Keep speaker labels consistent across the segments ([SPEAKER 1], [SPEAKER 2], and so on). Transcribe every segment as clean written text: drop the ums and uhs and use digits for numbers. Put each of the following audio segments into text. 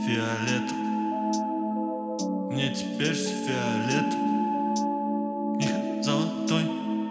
[SPEAKER 1] Фиолет. Мне теперь все фиолет. Их золотой.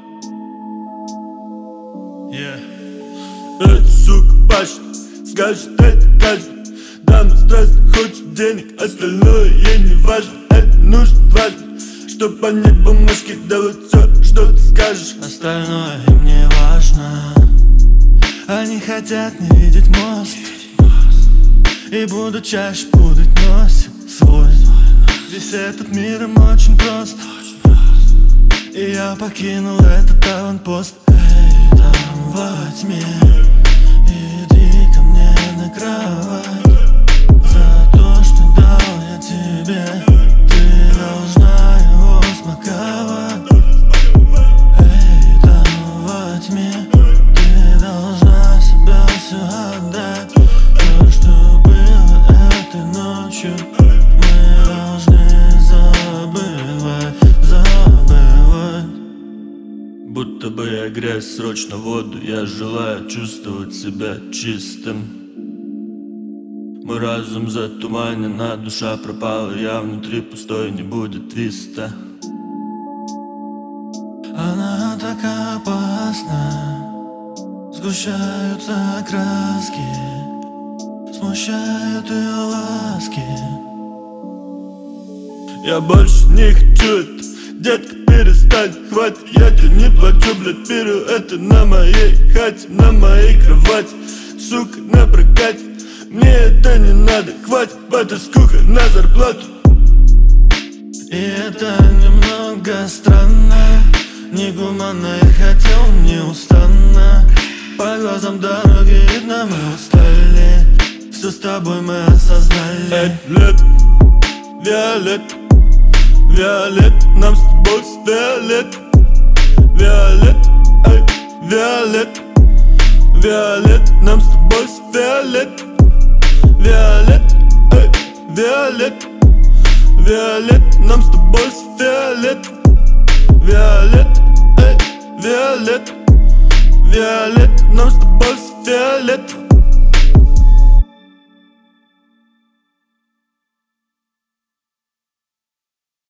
[SPEAKER 2] Эта сука пашет, скажет это каждый. Дама страстно хочет денег, остальное ей не важно. Это нужно дважды, чтоб понять бумажки. Давай все, что ты скажешь.
[SPEAKER 1] Остальное им не важно. Они хотят не видеть мост и будут чаще путать носик свой. Весь этот мир им очень прост, и я покинул этот аванпост. Эй, там во тьме, иди ко мне на кровать. За то, что дал я тебе, ты должна его смаковать. Эй, там во тьме, ты должна себя все отдать. То, что было этой ночью, мы должны забывать. Будто бы я грязь, срочно воду. Я желаю чувствовать себя чистым. Мой разум затуманен, а душа пропала. Я внутри пустой, не будет твиста. Она так опасна. Сгущаются краски, смущают ее ласки.
[SPEAKER 2] Я больше не хочу это. Детка, перестань, хватит, я тебе не плачу, блядь, беру это на моей хате, на моей кровати. Сука, на прокате, мне это не надо, хватит потаскуха на зарплату.
[SPEAKER 1] И это немного странно, негуманно, я хотел неустанно. По глазам дороги видно, мы устали. Все с тобой мы осознали.
[SPEAKER 2] Эй, лет, Виолет, Виолет, нам с тобой с Виолет. Виолет, эй, Виолет, Виолет, нам с тобой с Виолет. Виолет, эй, Виолет, Виолет, нам с тобой с Виолет. Виолет, эй, Виолет, Виолет, нам с тобой.